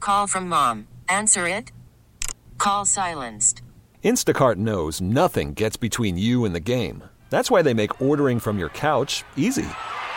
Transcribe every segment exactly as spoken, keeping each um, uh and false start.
Call from mom. Answer it. Call silenced. Instacart knows nothing gets between you and the game. That's why they make ordering from your couch easy.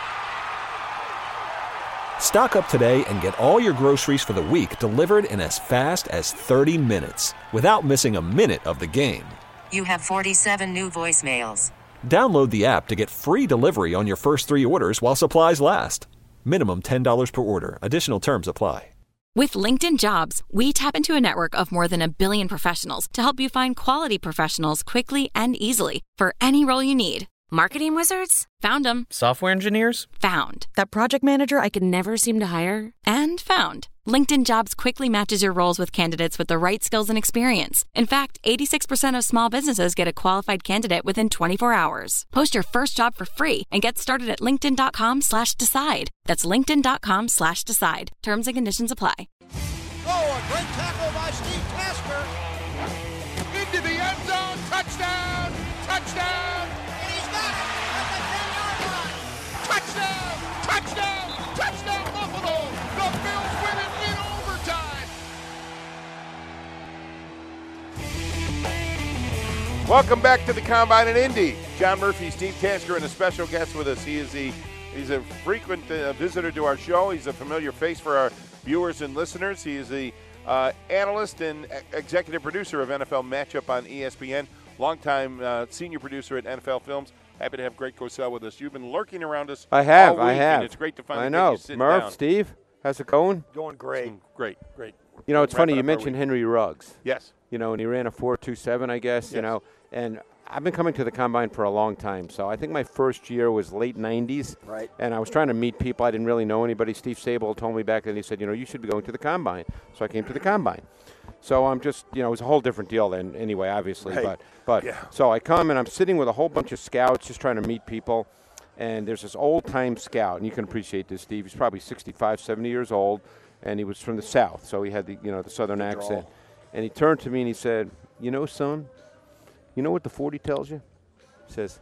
Stock up today and get all your groceries for the week delivered in as fast as thirty minutes without missing a minute of the game. You have forty-seven new voicemails. Download the app to get free delivery on your first three orders while supplies last. Minimum ten dollars per order. Additional terms apply. With LinkedIn Jobs, we tap into a network of more than a billion professionals to help you find quality professionals quickly and easily for any role you need. Marketing wizards? Found them. Software engineers? Found. That project manager I could never seem to hire? And found. LinkedIn Jobs quickly matches your roles with candidates with the right skills and experience. In fact, eighty-six percent of small businesses get a qualified candidate within twenty-four hours. Post your first job for free and get started at linkedin.com slash decide. That's linkedin.com slash decide. Terms and conditions apply. Oh, a great tackle by Steve Tasker. Into the end zone. Touchdown. Touchdown. And he's got it at the ten-yard line. Touchdown. Touchdown. Touchdown, Buffalo. The Bills win it in overtime. Welcome back to the Combine in Indy. John Murphy, Steve Tasker, and a special guest with us. He is the he's a frequent uh, visitor to our show. He's a familiar face for our viewers and listeners. He is the uh, analyst and executive producer of N F L Matchup on E S P N. Longtime uh, senior producer at N F L Films. Happy to have Greg Cosell with us. You've been lurking around us. I have. all week, I have. And it's great to finally I know. get you sitting Murph, down. Steve, how's it going? Going great. Great, great. You know, it's Wrapping funny you up our mentioned week. Henry Ruggs. Yes. You know, and he ran a four two seven, I guess. You Yes. know, and I've been coming to the Combine for a long time. So I think my first year was late nineties. Right. And I was trying to meet people. I didn't really know anybody. Steve Sable told me back then, he said, you know, you should be going to the Combine. So I came to the Combine. So I'm just, you know, it was a whole different deal then anyway, obviously. Right. But, but Yeah. so I come and I'm sitting with a whole bunch of scouts just trying to meet people. And there's this old-time scout, and you can appreciate this, Steve. He's probably sixty-five, seventy years old, and he was from the South, so he had the, you know, the Southern accent. And he turned to me and he said, you know, son, you know what the forty tells you? He says,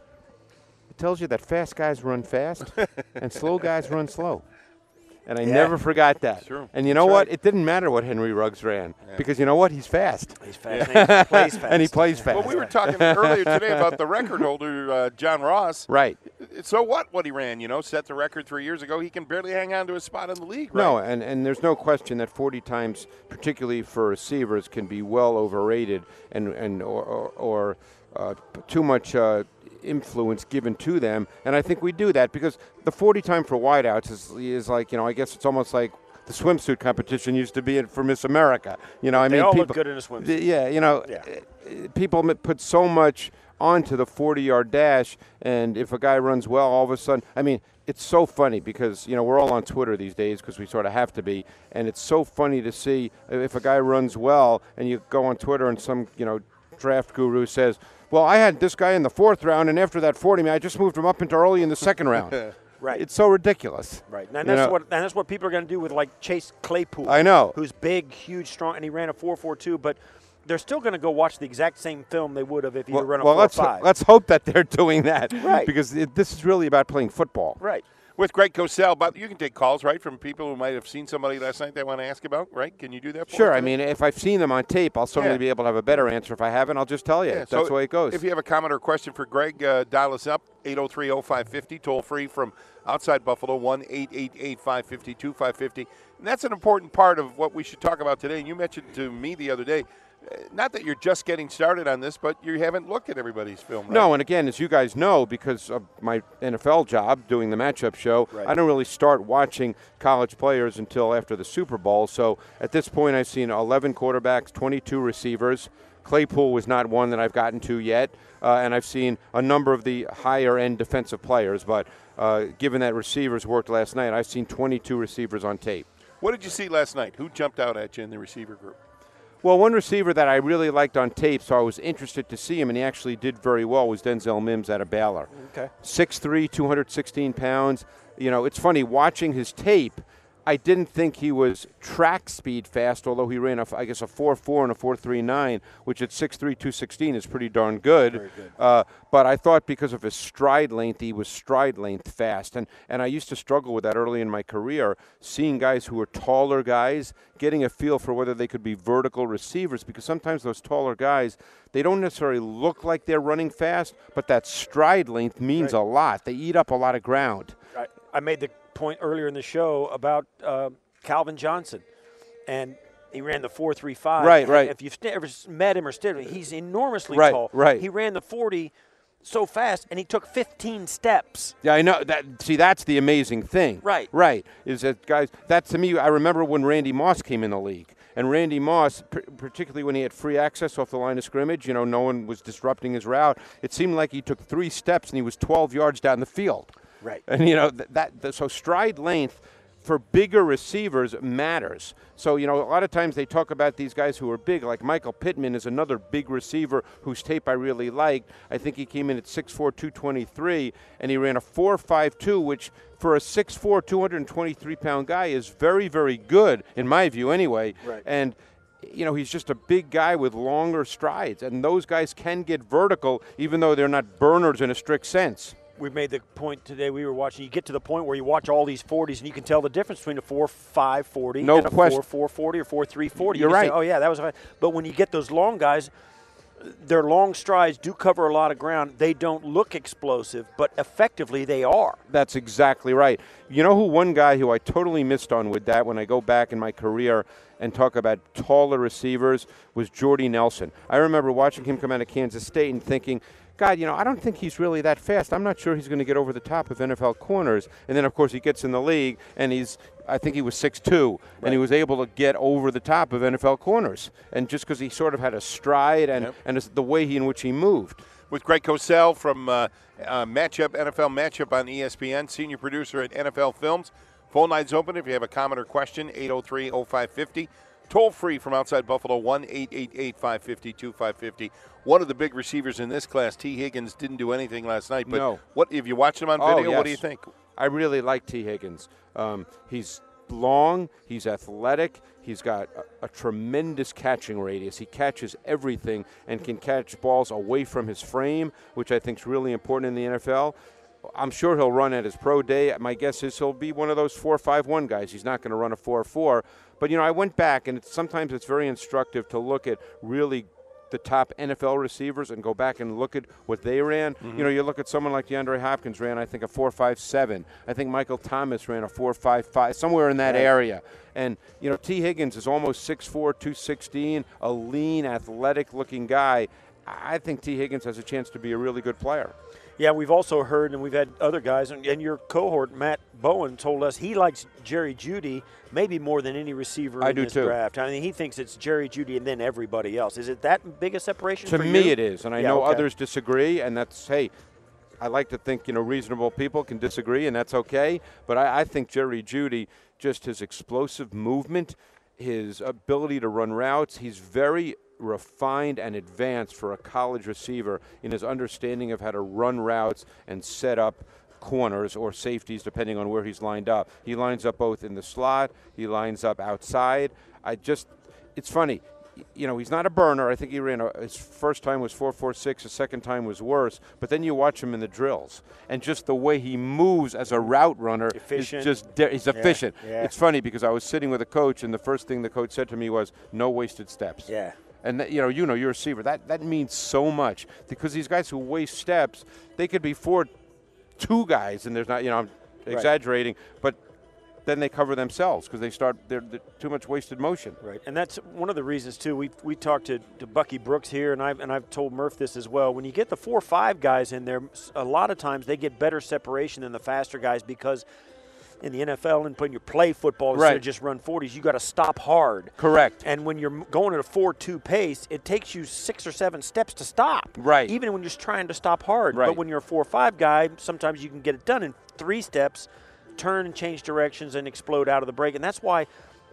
it tells you that fast guys run fast and slow guys run slow. And I Yeah. never forgot that. True. And you know That's what? right. It didn't matter what Henry Ruggs ran Yeah. because you know what? He's fast. He's fast. And he plays fast. And he plays fast. Well, we were talking earlier today about the record holder, uh, John Ross. Right. So what? What he ran, you know, set the record three years ago. He can barely hang on to his spot in the league, right? No, and, and there's no question that forty times, particularly for receivers, can be well overrated and and or, or, or uh, too much uh, influence given to them. And I think we do that because the forty time for wideouts is is like, you know, I guess it's almost like the swimsuit competition used to be in- for Miss America. You know, I They mean, all people, look good in a swimsuit. th- Yeah, you know, Yeah. uh, people m- put so much onto the forty-yard dash, and if a guy runs well, all of a sudden, I mean, it's so funny because, you know, we're all on Twitter these days because we sort of have to be, and it's so funny to see if a guy runs well and you go on Twitter and some, you know, draft guru says, well, I had this guy in the fourth round, and after that forty, man, I just moved him up into early in the second round. Right. It's so ridiculous. Right. And You that's know? what and that's what people are going to do with like Chase Claypool. I know. Who's big, huge, strong, and he ran a four four two, but they're still going to go watch the exact same film they would have if he Well, were running well a four let's five. let's hope that they're doing that, Right. Because it, this is really about playing football. Right. With Greg Cosell, but you can take calls, right, from people who might have seen somebody last night they want to ask about, right? Can you do that for Sure. us I today? mean, if I've seen them on tape, I'll certainly Yeah. be able to have a better answer. If I haven't, I'll just tell you. Yeah, That's so the way it goes. If you have a comment or question for Greg, uh, dial us up, eight oh three oh five five oh, toll free from outside Buffalo, one eight eight eight five five oh two five five oh. And that's an important part of what we should talk about today. And you mentioned to me the other day, uh, not that you're just getting started on this, but you haven't looked at everybody's film, right? No, and again, as you guys know, because of my N F L job doing the matchup show, Right. I don't really start watching college players until after the Super Bowl. So at this point, I've seen eleven quarterbacks, twenty-two receivers. Claypool was not one that I've gotten to yet, uh, and I've seen a number of the higher-end defensive players. But uh, given that receivers worked last night, I've seen twenty-two receivers on tape. What did you see last night? Who jumped out at you in the receiver group? Well, one receiver that I really liked on tape, so I was interested to see him, and he actually did very well, was Denzel Mims out of Baylor. Okay. six three, two hundred sixteen pounds. You know, it's funny, watching his tape, I didn't think he was track speed fast, although he ran, a, I guess, a four four and a four three nine, which at six three, two sixteen is pretty darn good. Very good. Uh, but I thought because of his stride length, he was stride length fast. And, and I used to struggle with that early in my career, seeing guys who were taller guys, getting a feel for whether they could be vertical receivers, because sometimes those taller guys, they don't necessarily look like they're running fast, but that stride length means Right. a lot. They eat up a lot of ground. I, I made the point earlier in the show about uh, Calvin Johnson, and he ran the four three five. Right, And right. If you've st- ever met him or stood him, he's enormously Right, tall. right. He ran the forty so fast, and he took fifteen steps. Yeah, I know that. See, that's the amazing thing. Right. Right. Is that guys? That to me, I remember when Randy Moss came in the league, and Randy Moss, p- particularly when he had free access off the line of scrimmage, you know, no one was disrupting his route. It seemed like he took three steps and he was twelve yards down the field. Right. And you know th- that, that. So stride length for bigger receivers matters. So, you know, a lot of times they talk about these guys who are big, like Michael Pittman is another big receiver whose tape I really liked. I think he came in at six four, two twenty-three, and he ran a four five two, which for a six four, two twenty-three pound guy is very, very good, in my view anyway. Right. And, you know, he's just a big guy with longer strides, and those guys can get vertical even though they're not burners in a strict sense. We made the point today we were watching. You get to the point where you watch all these forties and you can tell the difference between a four five forty No and a question. four four forty or four three forty. You're you can right. Say, oh, yeah, that was a But when you get those long guys, their long strides do cover a lot of ground. They don't look explosive, but effectively they are. That's exactly right. You know who one guy who I totally missed on with that when I go back in my career and talk about taller receivers was Jordy Nelson. I remember watching him come out of Kansas State and thinking, God, you know, I don't think he's really that fast. I'm not sure he's going to get over the top of N F L corners. And then, of course, he gets in the league, and he's, I think he was six two, right. and he was able to get over the top of N F L corners. And just because he sort of had a stride and, Yep. and the way he in which he moved. With Greg Cosell from uh, uh, Matchup, N F L Matchup on E S P N, senior producer at N F L Films. Phone lines open if you have a comment or question, eight oh three oh five five oh. Toll free from outside Buffalo, one eight eight eight, five five zero, two five five zero. One of the big receivers in this class, T. Higgins, didn't do anything last night. But No. what if you watched him on Oh, video, what do you yes. think? I really like T. Higgins. Um, he's long, he's athletic, he's got a, a tremendous catching radius. He catches everything and can catch balls away from his frame, which I think is really important in the N F L. I'm sure he'll run at his pro day. My guess is he'll be one of those four five one guys. He's not going to run a four four. But, you know, I went back, and it's, sometimes it's very instructive to look at really the top N F L receivers and go back and look at what they ran. Mm-hmm. You know, you look at someone like DeAndre Hopkins ran, I think, a four five seven. I think Michael Thomas ran a four five five, somewhere in that right. area. And, you know, T. Higgins is almost six four, two sixteen, a lean, athletic-looking guy. I think T. Higgins has a chance to be a really good player. Yeah, we've also heard, and we've had other guys, and, and your cohort, Matt Bowen, told us he likes Jerry Jeudy maybe more than any receiver I in do this too. draft. I mean, he thinks it's Jerry Jeudy and then everybody else. Is it that big a separation To for me you? it is, and I Yeah, know okay. others disagree, and that's, hey, I like to think, you know, reasonable people can disagree, and that's okay. But I, I think Jerry Jeudy, just his explosive movement, his ability to run routes, he's very refined and advanced for a college receiver in his understanding of how to run routes and set up corners or safeties depending on where he's lined up. He lines up both in the slot, he lines up outside. I just, it's funny. You know, he's not a burner. I think he ran a, his first time was four four six, his second time was worse. But then you watch him in the drills, and just the way he moves as a route runner Efficient. is just de- he's efficient. yeah. It's funny because I was sitting with a coach, and the first thing the coach said to me was, "No wasted steps." Yeah. And that, you know, you know, you're a receiver. That that means so much because these guys who waste steps, they could be four, two guys, and there's not, you know, I'm Right. exaggerating, but then they cover themselves because they start they're, they're too much wasted motion. Right, and that's one of the reasons too. We we talked to, to Bucky Brooks here, and I've and I've told Murph this as well. When you get the four or five guys in there, a lot of times they get better separation than the faster guys because in the N F L and when you play football instead Right. of just run forties, you got to stop hard. Correct. And when you're going at a four two pace, it takes you six or seven steps to stop. Right. Even when you're just trying to stop hard. Right. But when you're a four or five guy, sometimes you can get it done in three steps, turn and change directions and explode out of the break. And that's why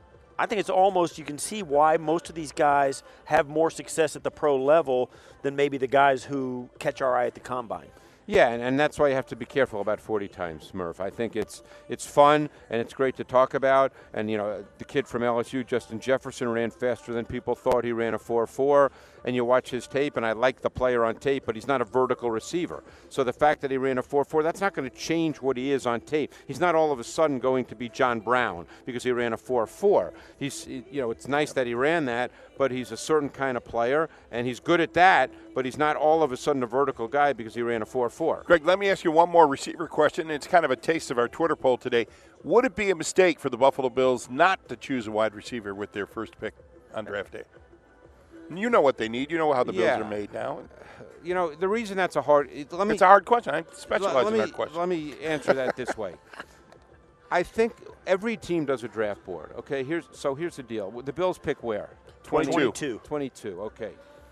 I think it's almost, you can see why most of these guys have more success at the pro level than maybe the guys who catch our eye at the combine. Yeah, and, and that's why you have to be careful about forty times, Murph. I think it's it's fun and it's great to talk about. And, you know, the kid from L S U, Justin Jefferson, ran faster than people thought. He ran a four four. And you watch his tape, and I like the player on tape, but he's not a vertical receiver. So the fact that he ran a four four, that's not going to change what he is on tape. He's not all of a sudden going to be John Brown because he ran a four four. He's, you know, it's nice that he ran that, but he's a certain kind of player, and he's good at that, but he's not all of a sudden a vertical guy because he ran a four four. Greg, let me ask you one more receiver question. It's kind of a taste of our Twitter poll today. Would it be a mistake for the Buffalo Bills not to choose a wide receiver with their first pick on draft day? You know what they need. You know how the Bills Yeah. are made now. You know, the reason that's a hard – let me It's a hard question. I specialize let in me, hard questions. Let me answer that this way. I think every team does a draft board, okay? Here's So here's the deal. The Bills pick where? twenty-two. twenty-two, okay.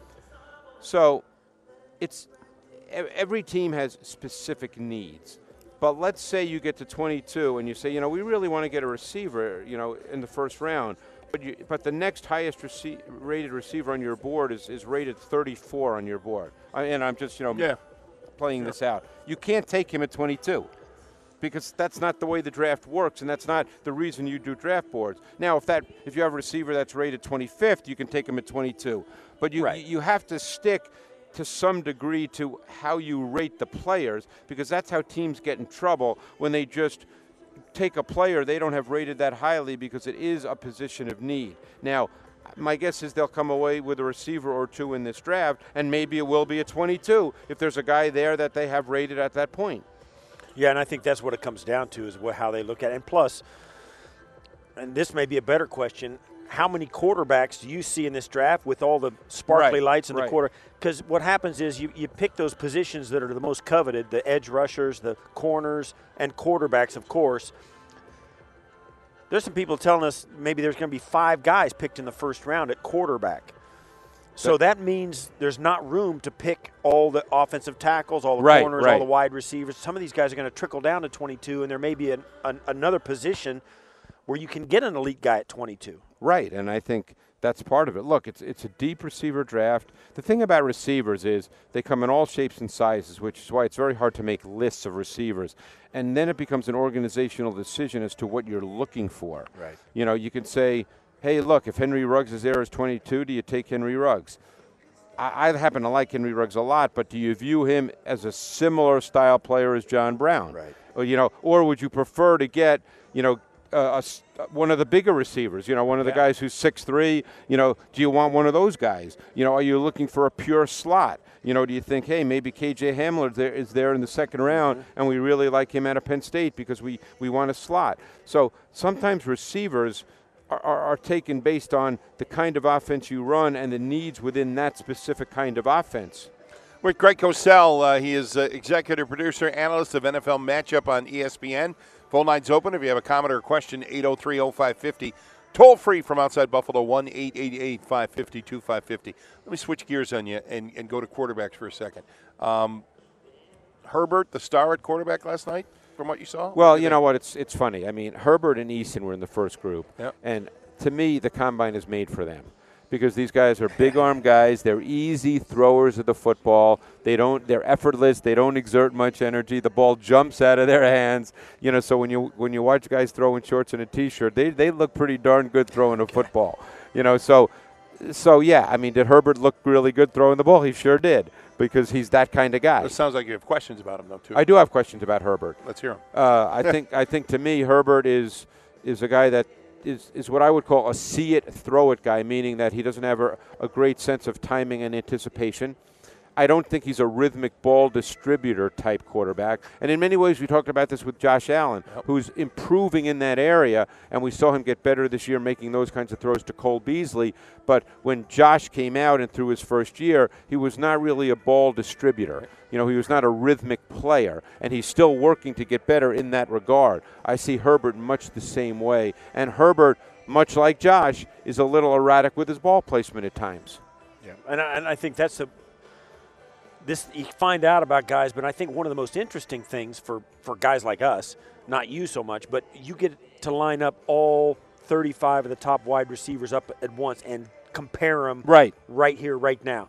So it's e- every team has specific needs. But let's say you get to twenty-two and you say, you know, we really want to get a receiver, you know, in the first round. But, you, but the next highest rece- rated receiver on your board is, is rated thirty-four on your board. I, and I'm just, you know, Yeah. playing this out. You can't take him at twenty-two because that's not the way the draft works, and that's not the reason you do draft boards. Now, if that if you have a receiver that's rated twenty-fifth, you can take him at twenty-two. But you Right. you have to stick to some degree to how you rate the players, because that's how teams get in trouble when they just take a player they don't have rated that highly because it is a position of need. Now, my guess is they'll come away with a receiver or two in this draft, and maybe it will be a twenty-two if there's a guy there that they have rated at that point. Yeah, and I think that's what it comes down to is what, how they look at it. And plus, and this may be a better question, how many quarterbacks do you see in this draft with all the sparkly Right, lights in right. the quarter? Because what happens is you, you pick those positions that are the most coveted, the edge rushers, the corners, and quarterbacks, of course. There's some people telling us maybe there's going to be five guys picked in the first round at quarterback. So that means there's not room to pick all the offensive tackles, all the Right, corners, right. all the wide receivers. Some of these guys are going to trickle down to twenty-two, and there may be an, an, another position where you can get an elite guy at twenty-two. Right, and I think that's part of it. Look, it's it's a deep receiver draft. The thing about receivers is they come in all shapes and sizes, which is why it's very hard to make lists of receivers. And then it becomes an organizational decision as to what you're looking for. Right. You know, you can say, hey, look, if Henry Ruggs is there as twenty-two, do you take Henry Ruggs? I, I happen to like Henry Ruggs a lot, but do you view him as a similar style player as John Brown? Right. Or, you know, or would you prefer to get, you know, uh, a s one of the bigger receivers, you know, one of the Yeah. guys who's six three, you know, do you want one of those guys? You know, are you looking for a pure slot? You know, do you think, hey, maybe K J Hamler there is there in the second round, Mm-hmm. and we really like him out of Penn State because we, we want a slot. So sometimes receivers are, are, are taken based on the kind of offense you run and the needs within that specific kind of offense. With Greg Cosell, uh, he is uh, executive producer, analyst of N F L Matchup on E S P N. Phone line's open. If you have a comment or a question, eight oh three oh five five oh. Toll free from outside Buffalo, one eight eight eight, five five zero, two five five zero. Let me switch gears on you and, and go to quarterbacks for a second. Um, Herbert, the star at quarterback last night, from what you saw? Well, What do you think? know what? It's it's funny. I mean, Herbert and Eason were in the first group, Yep. and to me, the combine is made for them because these guys are big arm guys. They're easy throwers of the football. They don't. They're effortless. They don't exert much energy. The ball jumps out of their hands. You know, so when you when you watch guys throw in shorts and a t-shirt, they they look pretty darn good throwing a football. You know, so so yeah. I mean, did Herbert look really good throwing the ball? He sure did because he's that kind of guy. It sounds like you have questions about him, though, too. I do have questions about Herbert. Let's hear him. Uh, I think I think to me Herbert is is a guy that is, is what I would call a see it, throw it guy, meaning that he doesn't have a, a great sense of timing and anticipation. I don't think he's a rhythmic ball distributor type quarterback. And in many ways, we talked about this with Josh Allen, Yep. who's improving in that area, and we saw him get better this year making those kinds of throws to Cole Beasley. But when Josh came out and through his first year, he was not really a ball distributor. You know, he was not a rhythmic player, and he's still working to get better in that regard. I see Herbert much the same way. And Herbert, much like Josh, is a little erratic with his ball placement at times. Yeah, and I, and I think that's the this you find out about guys, but I think one of the most interesting things for for guys like us, not you so much, but you get to line up all thirty-five of the top wide receivers up at once and compare them Right. right here, right now.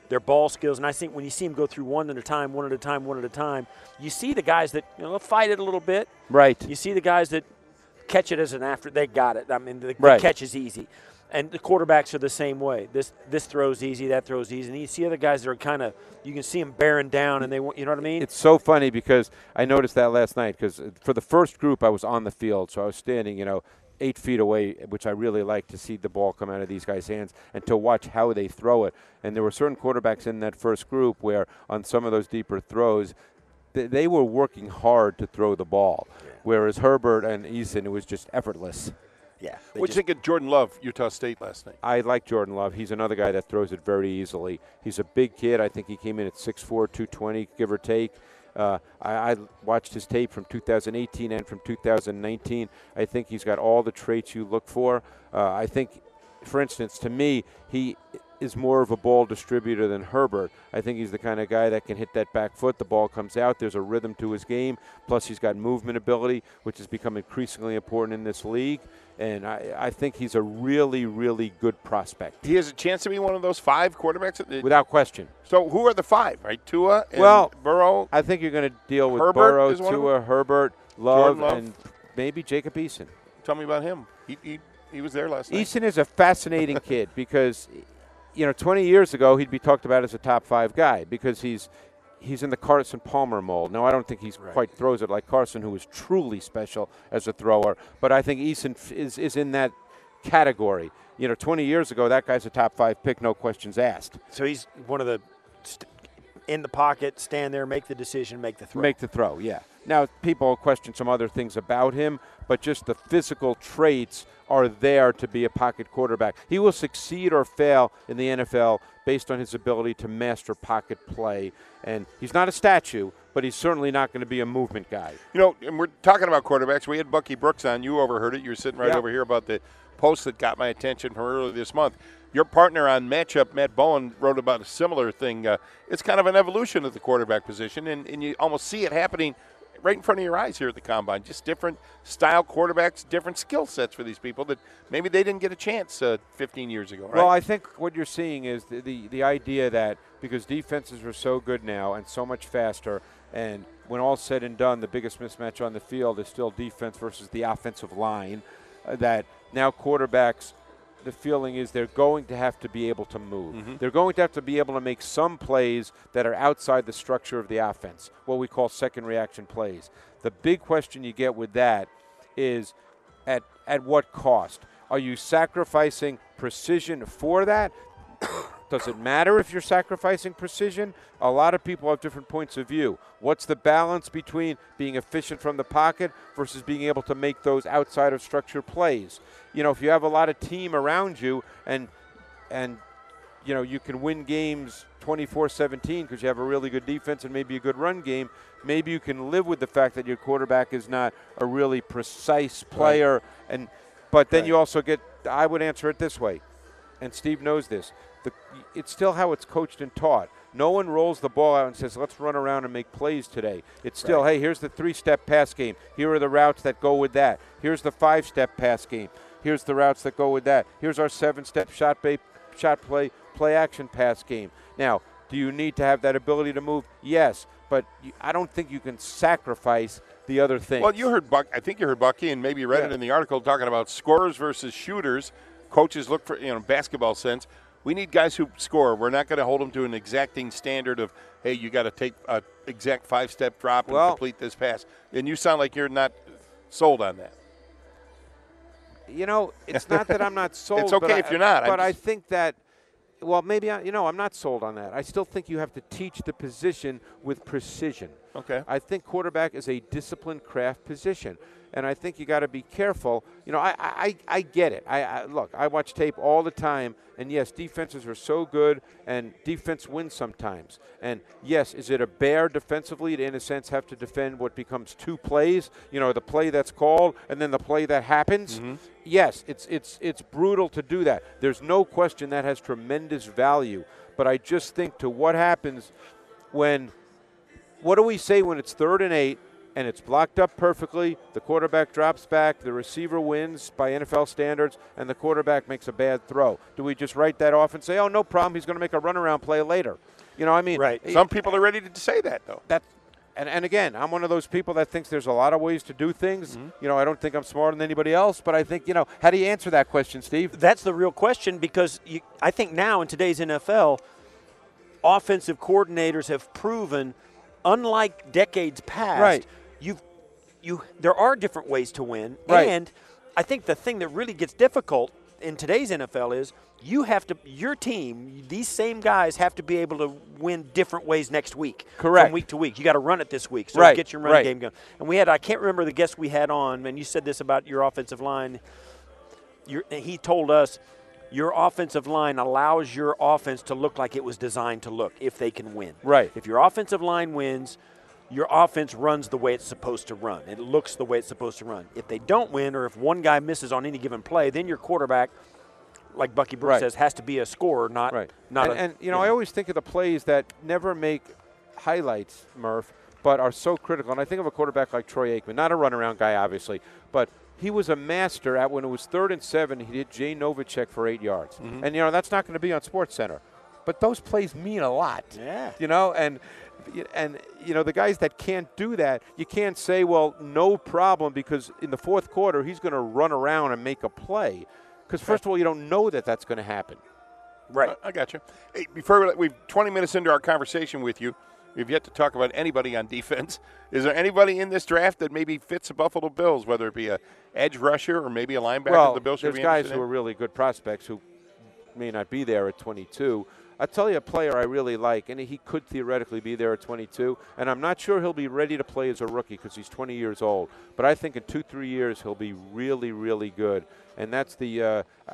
their ball skills. And I think when you see them go through one at a time, one at a time, one at a time, you see the guys that, you know, they'll fight it a little bit. Right. You see the guys that catch it as an after, they got it. I mean, the, right. the catch is easy. And the quarterbacks are the same way. This this throws easy, that throws easy. And you see other guys that are kind of, you can see them bearing down, and they want, you know what I mean? It's so funny because I noticed that last night because for the first group I was on the field, so I was standing, you know, eight feet away, which I really like to see the ball come out of these guys' hands and to watch how they throw it. And there were certain quarterbacks in that first group where on some of those deeper throws, th- they were working hard to throw the ball, yeah. whereas Herbert and Eason, it was just effortless. Yeah. What do you think of Jordan Love, Utah State last night? I like Jordan Love. He's another guy that throws it very easily. He's a big kid. I think he came in at six four, two twenty, give or take. Uh, I, I watched his tape from two thousand eighteen and from two thousand nineteen. I think he's got all the traits you look for. Uh, I think, for instance, to me, he is more of a ball distributor than Herbert. I think he's the kind of guy that can hit that back foot. The ball comes out. There's a rhythm to his game. Plus, he's got movement ability, which has become increasingly important in this league. And I, I think he's a really, really good prospect. He has a chance to be one of those five quarterbacks? Without question. So who are the five, right? Tua and well, Burrow? I think you're going to deal with Herbert Burrow, Tua, Tua, Herbert, Love, Love, and maybe Jacob Eason. Tell me about him. He he, he was there last night. Eason is a fascinating kid because, you know, twenty years ago he'd be talked about as a top five guy because he's he's in the Carson Palmer mold. Now, I don't think he right. quite throws it like Carson, who is truly special as a thrower, but I think Eason is, is in that category. You know, twenty years ago, that guy's a top five pick, no questions asked. So he's one of the st- in the pocket, stand there, make the decision, make the throw. Make the throw, yeah. Now, people question some other things about him, but just the physical traits are there to be a pocket quarterback. He will succeed or fail in the N F L based on his ability to master pocket play. And he's not a statue, but he's certainly not going to be a movement guy. You know, and we're talking about quarterbacks. We had Bucky Brooks on. You overheard it. You were sitting right yep. over here about the post that got my attention from earlier this month. Your partner on Matchup, Matt Bowen, wrote about a similar thing. Uh, it's kind of an evolution of the quarterback position, and, and you almost see it happening right in front of your eyes here at the Combine. Just different style quarterbacks, different skill sets for these people that maybe they didn't get a chance uh, fifteen years ago, right? Well, I think what you're seeing is the, the, the idea that because defenses are so good now and so much faster, and when all's said and done, the biggest mismatch on the field is still defense versus the offensive line, uh, that now quarterbacks – the feeling is they're going to have to be able to move. Mm-hmm. They're going to have to be able to make some plays that are outside the structure of the offense, what we call second reaction plays. The big question you get with that is at at what cost? Are you sacrificing precision for that? Does it matter if you're sacrificing precision? A lot of people have different points of view. What's the balance between being efficient from the pocket versus being able to make those outside of structure plays? You know, if you have a lot of team around you and and you know, you can win games twenty-four seventeen because you have a really good defense and maybe a good run game, maybe you can live with the fact that your quarterback is not a really precise player. Right. And but then right. you also get, I would answer it this way, and Steve knows this, the, it's still how it's coached and taught. No one rolls the ball out and says, let's run around and make plays today. It's still, right. hey, here's the three-step pass game. Here are the routes that go with that. Here's the five-step pass game. Here's the routes that go with that. Here's our seven-step shot, ba- shot play, play-action pass game. Now, do you need to have that ability to move? Yes, but you, I don't think you can sacrifice the other things. Well, you heard Buck. I think you heard Bucky, and maybe you read yeah. it in the article talking about scorers versus shooters. Coaches look for, you know, basketball sense. We need guys who score. We're not going to hold them to an exacting standard of, hey, you got to take an exact five-step drop and well, complete this pass. And you sound like you're not sold on that. You know, it's not that I'm not sold. It's okay but if I, you're not. But just, I think that, well, maybe, I, you know, I'm not sold on that. I still think you have to teach the position with precision. Okay. I think quarterback is a disciplined craft position. And I think you got to be careful. You know, I I, I get it. I, I look, I watch tape all the time, and yes, defenses are so good, and defense wins sometimes. And yes, is it a bear defensively to, in a sense, have to defend what becomes two plays? You know, the play that's called and then the play that happens. Mm-hmm. Yes, it's it's it's brutal to do that. There's no question that has tremendous value. But I just think to what happens when, what do we say when it's third and eight? and it's blocked up perfectly. The quarterback drops back. The receiver wins by N F L standards, and the quarterback makes a bad throw. Do we just write that off and say, oh, no problem, he's going to make a runaround play later? You know, I mean, right. Some people are ready to say that, though. That, and, and again, I'm one of those people that thinks there's a lot of ways to do things. Mm-hmm. You know, I don't think I'm smarter than anybody else, but I think, you know, how do you answer that question, Steve? That's the real question, because you, I think now in today's N F L, offensive coordinators have proven, unlike decades past, right. you've you there are different ways to win. Right. And I think the thing that really gets difficult in today's N F L is you have to your team, these same guys have to be able to win different ways next week. Correct. From week to week. You got to run it this week. So right. get your running right. game going. And we had I can't remember the guest we had on, and you said this about your offensive line. Your, he told us your offensive line allows your offense to look like it was designed to look if they can win. Right. If your offensive line wins, your offense runs the way it's supposed to run. It looks the way it's supposed to run. If they don't win, or if one guy misses on any given play, then your quarterback, like Bucky Brooks right. says, has to be a scorer, not right. not and, a, and you know, I always think of the plays that never make highlights, Murph, but are so critical. And I think of a quarterback like Troy Aikman, not a runaround guy, obviously, but he was a master at when it was third and seven, he did Jay Novacek for eight yards. Mm-hmm. And, you know, that's not going to be on SportsCenter. But those plays mean a lot. Yeah. You know, and, and you know, the guys that can't do that, you can't say, well, no problem, because in the fourth quarter he's going to run around and make a play. Because, first of all, you don't know that that's going to happen. Right. I, I got you. Hey, before we, we've twenty minutes into our conversation with you, we've yet to talk about anybody on defense. Is there anybody in this draft that maybe fits the Buffalo Bills, whether it be a edge rusher or maybe a linebacker? Well, the Bills there's be guys who in? are really good prospects who may not be there at twenty-two. I'll tell you a player I really like, and he could theoretically be there at twenty-two, and I'm not sure he'll be ready to play as a rookie because he's twenty years old. But I think in two, three years he'll be really, really good. And that's the uh, uh,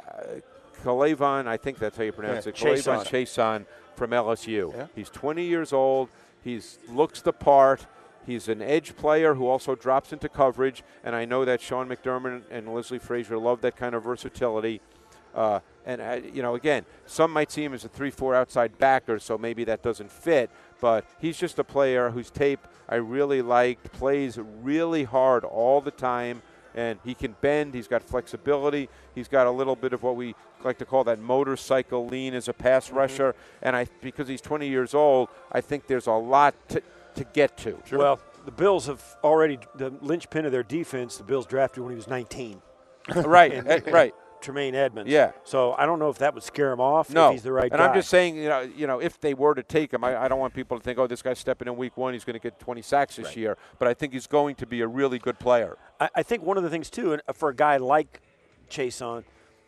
K'Lavon, I think that's how you pronounce yeah, it, K'Lavon Chaisson from L S U. Yeah. He's twenty years old. He looks the part. He's an edge player who also drops into coverage, and I know that Sean McDermott and Leslie Frazier love that kind of versatility. Uh, and, uh, you know, again, some might see him as a three four outside backer, so maybe that doesn't fit. But he's just a player whose tape I really liked, plays really hard all the time, and he can bend. He's got flexibility. He's got a little bit of what we like to call that motorcycle lean as a pass mm-hmm. rusher. And I, because he's twenty years old, I think there's a lot to, to get to. Sure. Well, the Bills have already, the linchpin of their defense, the Bills drafted when he was nineteen. right, and, right. Tremaine Edmonds. Yeah. So I don't know if that would scare him off no. if he's the right and guy. I'm just saying, you know, you know, if they were to take him, I, I don't want people to think, oh, this guy's stepping in week one, he's going to get twenty sacks this right. year. But I think he's going to be a really good player. I, I think one of the things, too, and for a guy like Chaisson,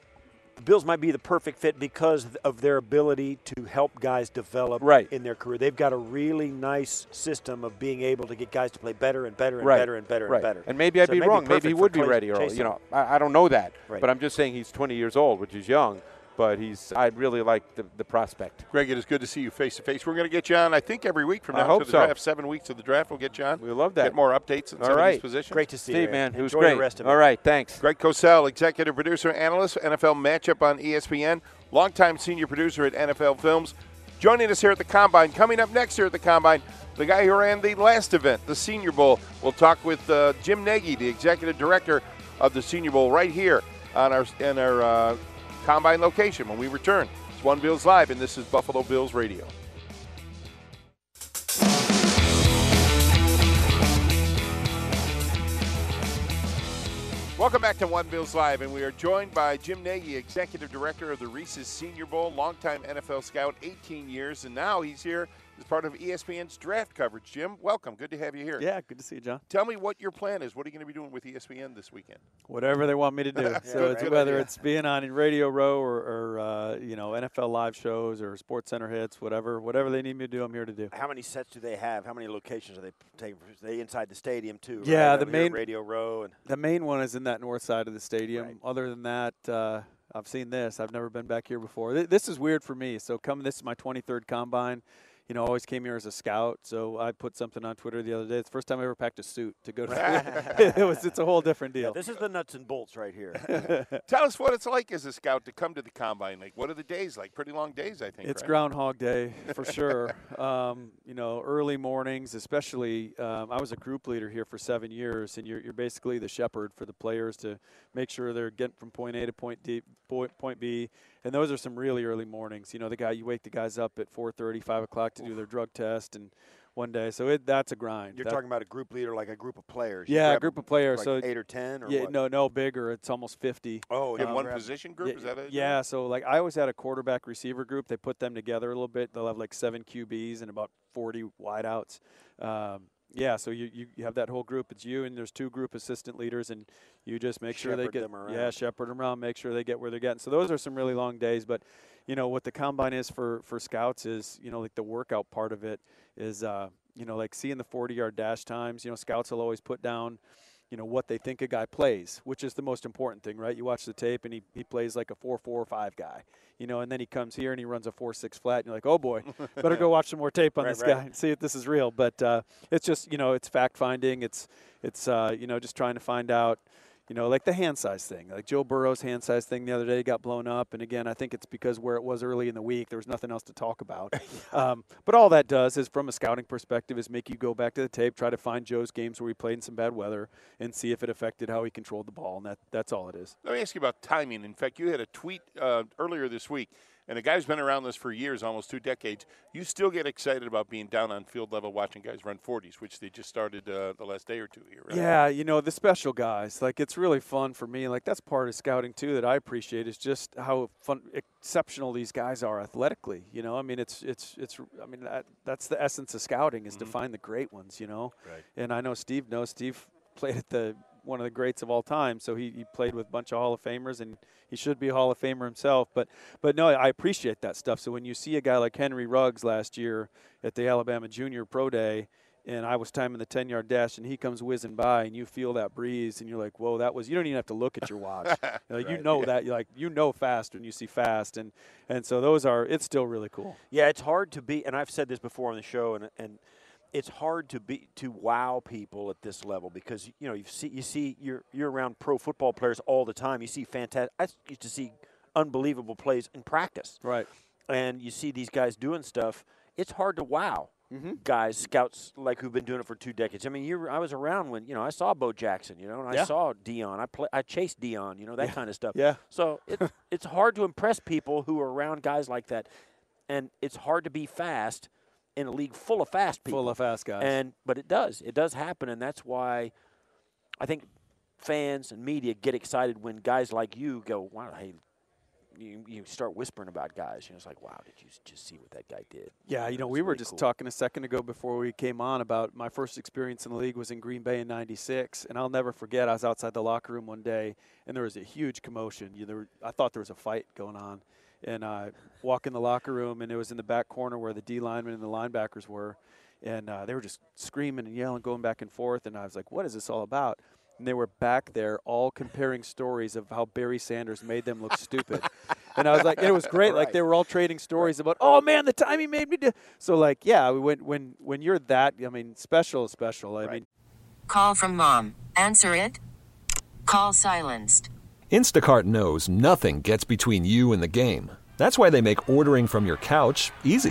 the Bills might be the perfect fit because of their ability to help guys develop right. in their career. They've got a really nice system of being able to get guys to play better and better and right. better and better right. and better. And maybe I'd so be wrong. Be maybe he would be Clay, ready. Or, Chaisson. you know, I, I don't know that. Right. But I'm just saying he's twenty years old, which is young. But he's, I really like the, the prospect. Greg, it is good to see you face to face. We're going to get you on, I think, every week from now I hope to the so. draft. Seven weeks of the draft, we'll get you on. We love that. Get more updates in All some right. of these positions. Great to see Steve, you, man. It was Enjoy great. The rest of it. All right, thanks. Greg Cosell, executive producer, analyst, N F L Matchup on E S P N, longtime senior producer at N F L Films, joining us here at the Combine. Coming up next here at the Combine, the guy who ran the last event, the Senior Bowl. We'll talk with uh, Jim Nagy, the executive director of the Senior Bowl, right here on our in our uh, Combine location when we return. It's One Bills Live, and this is Buffalo Bills Radio. Welcome back to One Bills Live, and we are joined by Jim Nagy, executive director of the Reese's Senior Bowl, longtime N F L scout, eighteen years, and now he's here as part of E S P N's draft coverage. Jim, welcome. Good to have you here. Yeah, good to see you, John. Tell me what your plan is. What are you going to be doing with E S P N this weekend? Whatever they want me to do. Yeah, so good, it's good whether idea. it's being on in Radio Row or, or uh, you know, N F L live shows or Sports Center hits, whatever, whatever they need me to do, I'm here to do. How many sets do they have? How many locations are they taking? Are they inside the stadium too? Yeah, right? the Over here at main Radio Row and the main one is in that north side of the stadium. Right. Other than that, uh, I've seen this. I've never been back here before. Th- this is weird for me. So come, this is my twenty-third Combine. you know, always came here as a scout. So I put something on Twitter the other day. It's the first time I ever packed a suit to go to. it was. It's a whole different deal. Yeah, this is the nuts and bolts right here. Tell us what it's like as a scout to come to the combine. Like, what are the days like? Pretty long days, I think. It's right? Groundhog Day for sure. um, you know, early mornings, especially. Um, I was a group leader here for seven years, and you're, you're basically the shepherd for the players to make sure they're getting from point A to point D, point, point B. And those are some really early mornings. You know, the guy you wake the guys up at four thirty, five o'clock to do their drug test, and one day. So it that's a grind. You're that, talking about a group leader, like a group of players. You yeah, a grab group of players. Like so eight or ten, or yeah, what? no, no bigger. It's almost fifty. Oh, In um, one grab- position group, yeah, is that it? Yeah, so like I always had a quarterback receiver group. They put them together a little bit. They'll have like seven Q Bs and about forty wideouts. Um, yeah, so you, you, you have that whole group. It's you and there's two group assistant leaders, and you just make sure they Shepherd get them around. yeah, shepherd them around, make sure they get where they're getting. So those are some really long days. But you know what the combine is for for scouts is you know like the workout part of it is uh, you know like seeing the forty yard dash times. You know scouts will always put down you know what they think a guy plays, which is the most important thing, right? You watch the tape and he, he plays like a four four five guy, you know, and then he comes here and he runs a four six flat, and you're like, oh boy, better go watch some more tape on Right, this right. guy and see if this is real. But uh, it's just you know it's fact finding. It's it's uh, you know just trying to find out. You know, like the hand size thing. Like Joe Burrow's hand size thing the other day got blown up. And, again, I think it's because where it was early in the week, there was nothing else to talk about. um, but all that does is, from a scouting perspective, is make you go back to the tape, try to find Joe's games where he played in some bad weather, and see if it affected how he controlled the ball. And that that's all it is. Let me ask you about timing. In fact, you had a tweet uh, earlier this week, and a guy who's been around this for years, almost two decades. You still get excited about being down on field level watching guys run forties, which they just started uh, the last day or two here, right? Yeah, you know, the special guys. Like, it's really fun for me. Like, that's part of scouting, too, that I appreciate is just how fun, exceptional these guys are athletically. You know, I mean, it's, it's, it's, I mean, that, that's the essence of scouting is Mm-hmm. to find the great ones, you know? Right. And I know Steve knows. Steve played at the one of the greats of all time, so he, he played with a bunch of Hall of Famers, and he should be a Hall of Famer himself. But, but no, I appreciate that stuff. So when you see a guy like Henry Ruggs last year at the Alabama Junior Pro Day, and I was timing the ten yard dash, and he comes whizzing by, and you feel that breeze, and you're like, whoa, that was – you don't even have to look at your watch. Like, Right, you know yeah. that. You're like, you know fast when you see fast. And, and so those are – it's still really cool. Yeah, it's hard to be, and I've said this before on the show, and and it's hard to be to wow people at this level because you know you see you see you're you're around pro football players all the time. You see fantastic. I used to see unbelievable plays in practice, Right. and you see these guys doing stuff. It's hard to wow Mm-hmm. guys, scouts like who've been doing it for two decades. I mean, you I was around when you know I saw Bo Jackson, you know, and I Yeah. saw Dion. I play, I chased Dion, you know, that Yeah. kind of stuff. Yeah. So it's it's hard to impress people who are around guys like that, and it's hard to be fast in a league full of fast people. Full of fast guys. And but it does, it does happen, and that's why I think fans and media get excited when guys like you go, wow, hey. You, you start whispering about guys. You know, it's like, wow, did you just see what that guy did? Yeah, you know, It's we were really just cool. talking a second ago before we came on about my first experience in the league was in Green Bay in ninety-six, and I'll never forget, I was outside the locker room one day, and there was a huge commotion. You, there, were- I thought there was a fight going on, and I walk in the locker room, and it was in the back corner where the D linemen and the linebackers were, and uh, they were just screaming and yelling, going back and forth, and I was like, what is this all about? And they were back there all comparing stories of how Barry Sanders made them look stupid. And I was like, it was great. Like, Right. they were all trading stories about, oh, man, the time he made me do. So, like, yeah, when when when you're that, I mean, special is special. I Right. mean, Call from mom. Answer it. Call silenced. Instacart knows nothing gets between you and the game. That's why they make ordering from your couch easy.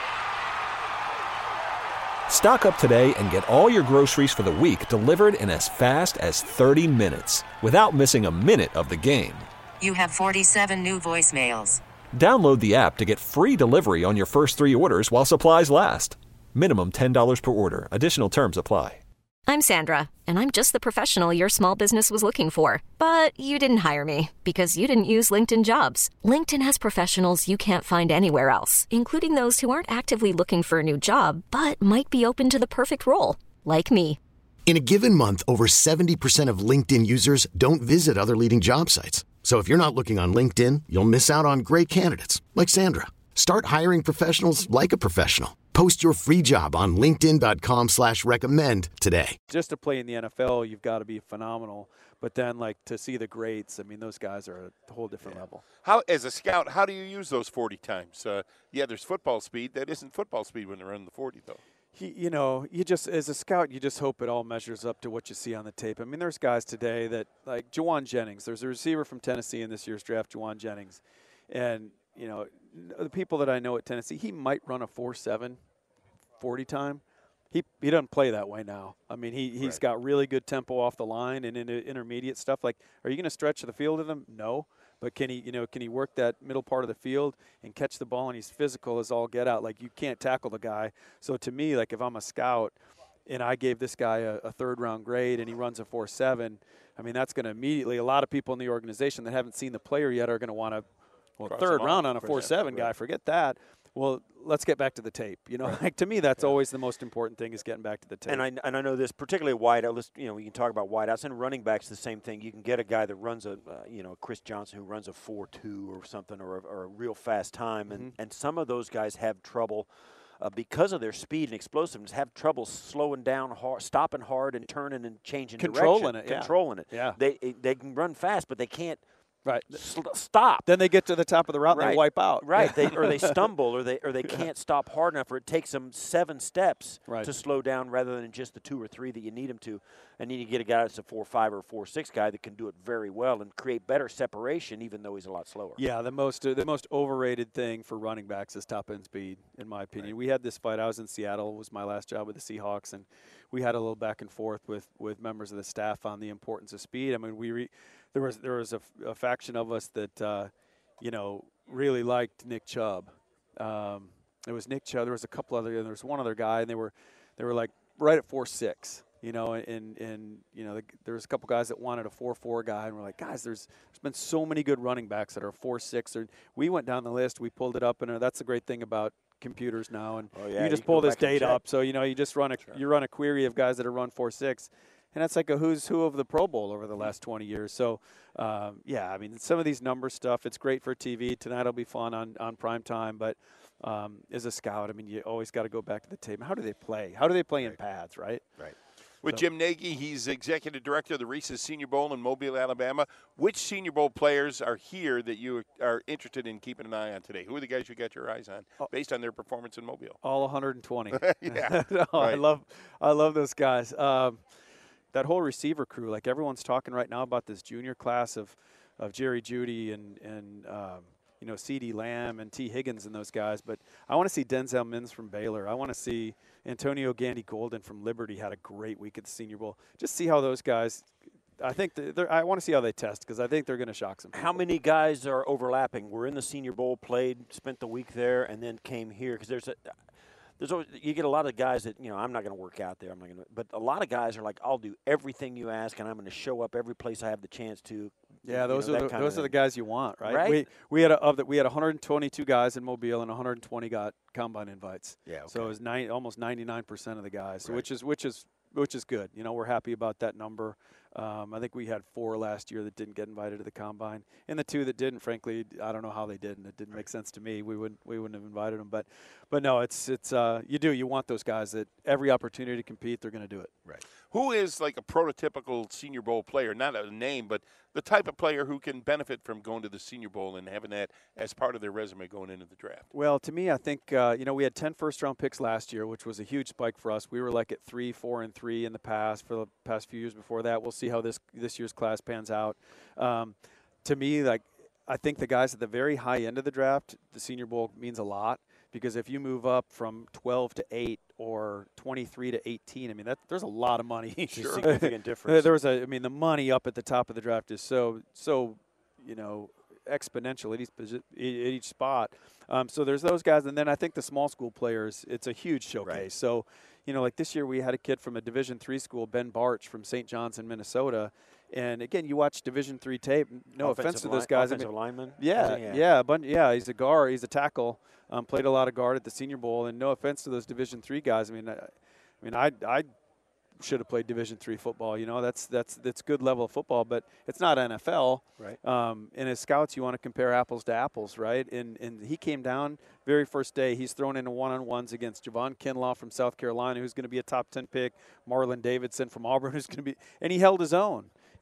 Stock up today and get all your groceries for the week delivered in as fast as thirty minutes without missing a minute of the game. You have forty-seven new voicemails. Download the app to get free delivery on your first three orders while supplies last. Minimum ten dollars per order. Additional terms apply. I'm Sandra, and I'm just the professional your small business was looking for. But you didn't hire me because you didn't use LinkedIn Jobs. LinkedIn has professionals you can't find anywhere else, including those who aren't actively looking for a new job, but might be open to the perfect role, like me. In a given month, over seventy percent of LinkedIn users don't visit other leading job sites. So if you're not looking on LinkedIn, you'll miss out on great candidates like Sandra. Start hiring professionals like a professional. Post your free job on linkedin dot com slash recommend today. just to play in the N F L, you've got to be phenomenal. But then, like, to see the greats, I mean, those guys are a whole different Yeah. level. How, as a scout, how do you use those forty times? Uh, yeah, there's football speed. That isn't football speed when they're running the forty, though. He, you know, you just, as a scout, you just hope it all measures up to what you see on the tape. I mean, there's guys today that, like Jawan Jennings. There's a receiver from Tennessee in this year's draft, Jawan Jennings. And, you know, the people that I know at Tennessee, he might run a four seven forty time. He he doesn't play that way now. I mean, he, he's Right. got really good tempo off the line and in intermediate stuff. Like, are you going to stretch the field with him? No. But can he, you know, can he work that middle part of the field and catch the ball? And he's physical as all get out. Like, you can't tackle the guy. So to me, like, if I'm a scout and I gave this guy a, a third round grade and he runs a four seven, I mean, that's going to immediately, a lot of people in the organization that haven't seen the player yet are going to want to, well, Cross third him round off, on a for four seven example, guy, right. forget that. Well, let's get back to the tape. You know, like to me, that's always the most important thing is getting back to the tape. And I and I know this, particularly wideout. Let's, you know, we can talk about wideouts and running backs. The same thing. You can get a guy that runs a, uh, you know, Chris Johnson who runs a four two or something, or a, or a real fast time, and Mm-hmm. and some of those guys have trouble. Uh, because of their speed and explosiveness, have trouble slowing down, hard, stopping hard, and turning and changing Controlling direction. it, yeah. Controlling it. Yeah. They they can run fast, but they can't right. sl- stop. Then they get to the top of the route and Right. they wipe out. Right, they, or they stumble, or they or they can't stop hard enough, or it takes them seven steps Right. to slow down rather than just the two or three that you need them to. And you need to get a guy that's a four five or four six guy that can do it very well and create better separation, even though he's a lot slower. Yeah, the most uh, the most overrated thing for running backs is top end speed, in my opinion. We had this fight. I was in Seattle. It was my last job with the Seahawks, and we had a little back and forth with, with members of the staff on the importance of speed. I mean, we re, there was there was a, a faction of us that uh, you know really liked Nick Chubb. Um, it was Nick Chubb. There was a couple other. There was one other guy, and they were they were like right at four six. You know, and, and you know, there was a couple guys that wanted a four four guy, and we're like, guys, there's there's been so many good running backs that are four six. Or we went down the list, we pulled it up, and uh, that's the great thing about computers now. And Oh, you yeah, can just you can pull go this back and data check. up. So you know, you just run a you run a query of guys that have run four six, and that's like a who's who of the Pro Bowl over the last twenty years. So um, yeah, I mean, some of these number stuff, it's great for T V. Tonight will be fun on on prime time, but. Um, as a scout, I mean, you always got to go back to the tape. How do they play? How do they play in pads, right? Right. With So- Jim Nagy, he's executive director of the Reese's Senior Bowl in Mobile, Alabama. Which Senior Bowl players are here that you are interested in keeping an eye on today? Who are the guys you got your eyes on Oh. based on their performance in Mobile? All one hundred twenty. Yeah, No, I right. love, I love those guys. Um, that whole receiver crew, like everyone's talking right now about this junior class of, of Jerry Jeudy and and um, you know C D Lamb and T Higgins and those guys. But I want to see Denzel Mims from Baylor. I want to see Antonio Gandy Golden from Liberty. Had a great week at the Senior Bowl. Just see how those guys. I think th- they're, I want to see how they test because I think they're going to shock some people. How many guys are overlapping? We're in the Senior Bowl, played, spent the week there, and then came here because there's a. There's always, you get a lot of guys that, you know, I'm not going to work out there. I'm not going to, but a lot of guys are like, I'll do everything you ask, and I'm going to show up every place I have the chance to. Yeah, you those know, are that the, kind those of are the thing. guys you want, right? Right? We we had a, of the, we had one hundred twenty-two guys in Mobile and one hundred twenty got combine invites. Yeah, So okay. it was nine, almost ninety-nine percent of the guys, so Right. which is which is which is good. You know, we're happy about that number. Um, I think we had four last year that didn't get invited to the combine, and the two that didn't, frankly, I don't know how they didn't. It didn't make sense to me. We wouldn't we wouldn't have invited them, but but no, it's it's uh, you do you want those guys that every opportunity to compete, they're going to do it. Right. Who is like a prototypical Senior Bowl player? Not a name, but the type of player who can benefit from going to the Senior Bowl and having that as part of their resume going into the draft. Well, to me, I think uh, you know we had ten first-round picks last year, which was a huge spike for us. We were like at three, four, and three in the past for the past few years before that. We'll see how this this year's class pans out. Um, to me, like I think the guys at the very high end of the draft, the Senior Bowl means a lot because if you move up from twelve to eight or twenty-three to eighteen, I mean that there's a lot of money. Sure. Significant difference. There was a, I mean, the money up at the top of the draft is so so, you know, exponential at each posi- at each spot. Um, so there's those guys, and then I think the small school players, it's a huge showcase. Right. So, you know, like this year we had a kid from a Division three school, Ben Barch from Saint John's in Minnesota, and again, you watch Division three tape. No offense Offensive to those line- guys. I Offensive mean, lineman. yeah, Is he? yeah, a bunch, yeah. He's a guard. He's a tackle. Um, played a lot of guard at the Senior Bowl, and no offense to those Division three guys. I mean, I, I mean, I, I should have played Division three football. You know, that's that's that's good level of football, but it's not N F L. Right. Um, and as scouts, you want to compare apples to apples, right? And and he came down very first day. He's thrown into one-on-ones against Javon Kinlaw from South Carolina, who's going to be a top ten pick. Marlon Davidson from Auburn, who's going to be, and he held his own.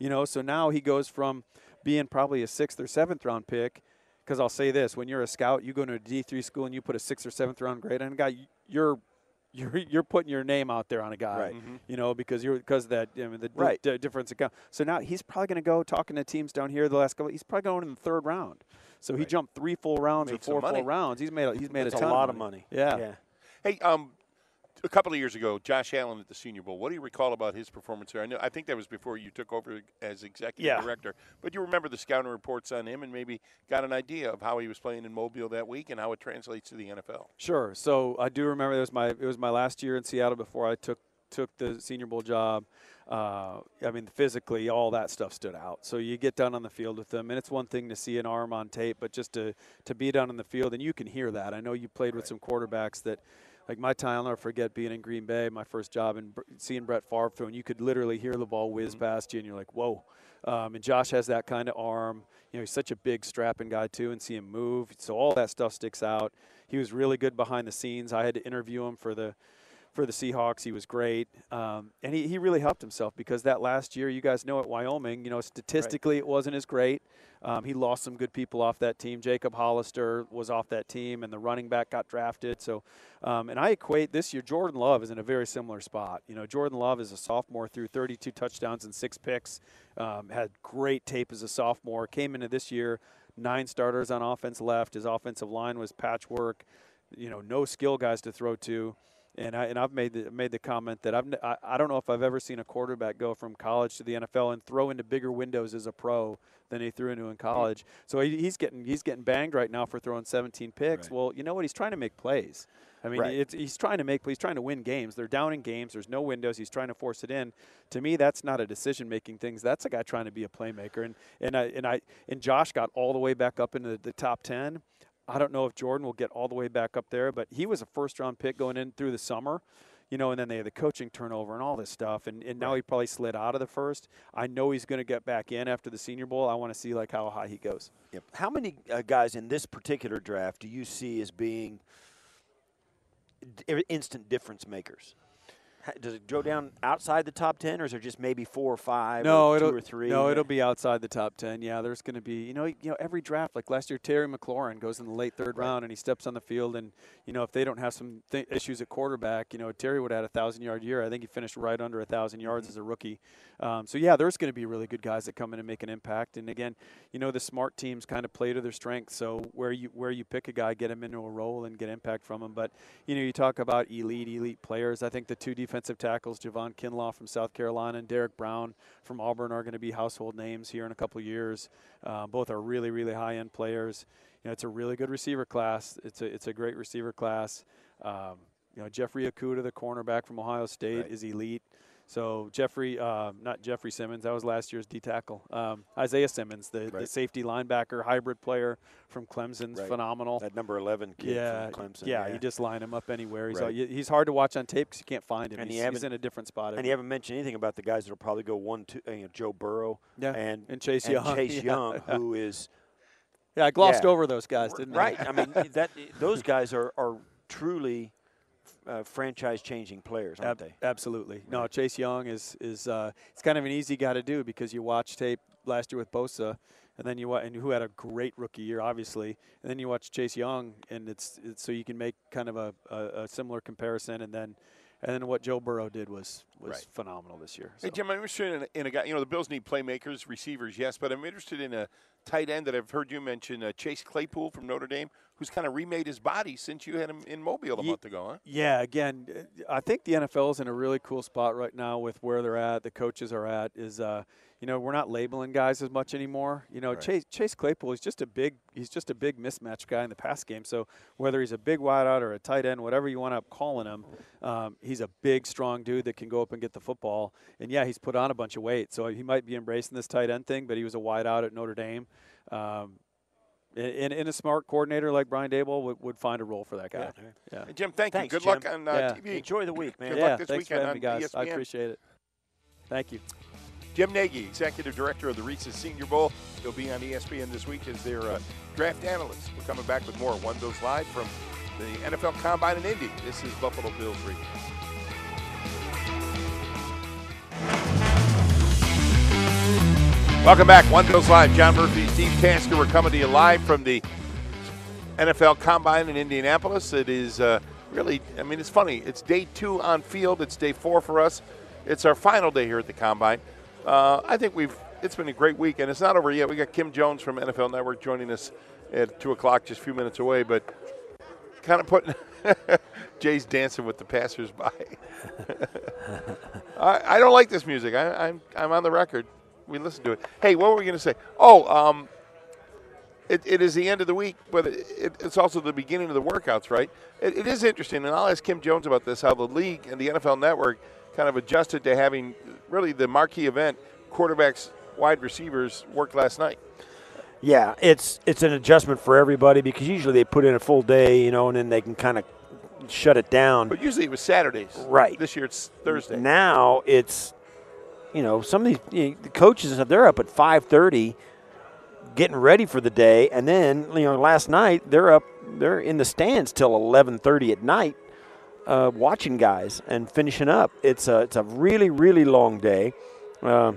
You know, so now he goes from being probably a sixth or seventh round pick. Because I'll say this: when you're a scout, you go to a D three school and you put a sixth or seventh round grade on a guy, you're you're you're putting your name out there on a guy, right. mm-hmm. you know, because you're because that I mean, the right. d- difference account. So now he's probably going to go talking to teams down here the last couple. He's probably going in the third round. So right. he jumped three full rounds made or four full rounds. He's made a, he's made That's a ton a lot of money. money. Yeah. yeah. Hey, um, a couple of years ago, Josh Allen at the Senior Bowl. What do you recall about his performance there? I know I think that was before you took over as executive yeah. director. But you remember the scouting reports on him and maybe got an idea of how he was playing in Mobile that week and how it translates to the N F L. Sure. So I do remember it was my it was my last year in Seattle before I took took the Senior Bowl job. Uh, I mean, physically, all that stuff stood out. So you get down on the field with them, and it's one thing to see an arm on tape, but just to to be down on the field, and you can hear that. I know you played right. with some quarterbacks that. Like my time, I'll never forget being in Green Bay, my first job, and seeing Brett Favre throw, and you could literally hear the ball whiz mm-hmm. past you, and you're like, whoa. Um, and Josh has that kind of arm. You know, he's such a big, strapping guy, too, and see him move. So all that stuff sticks out. He was really good behind the scenes. I had to interview him for the for the Seahawks. He was great. Um, and he, he really helped himself because that last year, you guys know at Wyoming, you know, statistically right. it wasn't as great. Um, he lost some good people off that team. Jacob Hollister was off that team, and the running back got drafted. So, um, and I equate this year, Jordan Love is in a very similar spot. You know, Jordan Love is a sophomore, threw thirty-two touchdowns and six picks, um, had great tape as a sophomore, came into this year, nine starters on offense left. His offensive line was patchwork, you know, no skill guys to throw to. And I and I've made the made the comment that I've I, I don't know if I've ever seen a quarterback go from college to the N F L and throw into bigger windows as a pro than he threw into in college. So he, he's getting he's getting banged right now for throwing seventeen picks. Right. Well, you know what? He's trying to make plays. I mean, right. it's, he's trying to make he's trying to win games. They're down in games. There's no windows. He's trying to force it in. To me, that's not a decision-making thing. That's a guy trying to be a playmaker. And and I and I and Josh got all the way back up into the, the top ten. I don't know if Jordan will get all the way back up there, but he was a first-round pick going in through the summer, you know, and then they had the coaching turnover and all this stuff, and, and now he probably slid out of the first. I know he's going to get back in after the Senior Bowl. I want to see, like, how high he goes. Yep. How many uh, guys in this particular draft do you see as being d- instant difference makers? Does it go down outside the top ten, or is there just maybe four or five, no, or two it'll, or three? No, it'll be outside the top ten. Yeah, there's going to be, you know, you know, every draft, like last year, Terry McLaurin goes in the late third right. round, and he steps on the field, and, you know, if they don't have some th- issues at quarterback, you know, Terry would have had a thousand-yard year. I think he finished right under a thousand yards mm-hmm. as a rookie. Um, so, yeah, there's going to be really good guys that come in and make an impact. And, again, you know, the smart teams kind of play to their strengths. So where you where you pick a guy, get him into a role and get impact from him. But, you know, you talk about elite, elite players. I think the two defensive tackles, Javon Kinlaw from South Carolina and Derek Brown from Auburn, are going to be household names here in a couple of years. Uh, both are really, really high-end players. You know, it's a really good receiver class. It's a it's a great receiver class. Um, you know, Jeffrey Okudah, the cornerback from Ohio State, right. is elite. So Jeffrey, uh, not Jeffrey Simmons, that was last year's D tackle. Um, Isaiah Simmons, the, right. the safety linebacker hybrid player from Clemson's right. phenomenal. That number eleven kid yeah, from Clemson. Yeah, yeah, you just line him up anywhere. He's right. all, he's hard to watch on tape because you can't find him. And he's, he's in a different spot. And you haven't mentioned anything about the guys that will probably go one, two. You know, Joe Burrow yeah. and, and Chase and Young, Chase yeah. Young, who is. Yeah, I glossed yeah. over those guys, didn't right. I? Right. I mean, that those guys are are truly. Uh, franchise-changing players, aren't Ab- they? Absolutely. Right. No, Chase Young is is uh, it's kind of an easy guy to do because you watch tape last year with Bosa, and then you wa- and who had a great rookie year, obviously, and then you watch Chase Young, and it's, it's so you can make kind of a, a, a similar comparison, and then and then what Joe Burrow did was was right. phenomenal this year. So. Hey Jim, I'm interested in a, in a guy. You know, the Bills need playmakers, receivers, yes, but I'm interested in a tight end that I've heard you mention, uh, Chase Claypool from Notre Dame, who's kind of remade his body since you had him in Mobile a Ye- month ago, huh? Yeah, again, I think the N F L is in a really cool spot right now with where they're at, the coaches are at, is, uh, you know, we're not labeling guys as much anymore. You know, right. Chase Chase Claypool is just a big he's just a big mismatch guy in the pass game. So whether he's a big wideout or a tight end, whatever you want to calling him, um, he's a big, strong dude that can go up and get the football. And, yeah, he's put on a bunch of weight. So he might be embracing this tight end thing, but he was a wideout at Notre Dame. Um, And, and a smart coordinator like Brian Daboll would, would find a role for that guy. Yeah. yeah. Hey, Jim, thank thanks, you. Good Jim. luck on uh, yeah. T V. Enjoy the week, man. Good yeah, luck this thanks weekend for having me, on guys. E S P N. I appreciate it. Thank you. Jim Nagy, Executive Director of the Reese's Senior Bowl. He'll be on E S P N this week as their uh, draft analyst. We're coming back with more One Bills Live from the N F L Combine in Indy. This is Buffalo Bills Radio. We'll be right back. Welcome back. One Bills Live. John Murphy, Steve Tasker. We're coming to you live from the N F L Combine in Indianapolis. It is uh, really, I mean, it's funny. It's day two on field. It's day four for us. It's our final day here at the Combine. Uh, I think we've, it's been a great week, and it's not over yet. We got Kim Jones from N F L Network joining us at two o'clock, just a few minutes away, but kind of putting, Jay's dancing with the passersby. I, I don't like this music. I, I'm, I'm on the record. We listen to it. Hey, what were we going to say? Oh, um, it, it is the end of the week, but it, it, it's also the beginning of the workouts, right? It, it is interesting, and I'll ask Kim Jones about this, how the league and the N F L Network kind of adjusted to having really the marquee event, quarterbacks, wide receivers, work last night. Yeah, it's it's an adjustment for everybody because usually they put in a full day, you know, and then they can kind of shut it down. But usually it was Saturdays. Right. This year it's Thursday. Now it's, you know, some of these you know, the coaches and stuff, they're up at five thirty getting ready for the day, and then, you know, last night they're up, they're in the stands till eleven thirty at night uh, watching guys and finishing up. It's a, it's a really, really long day. Uh,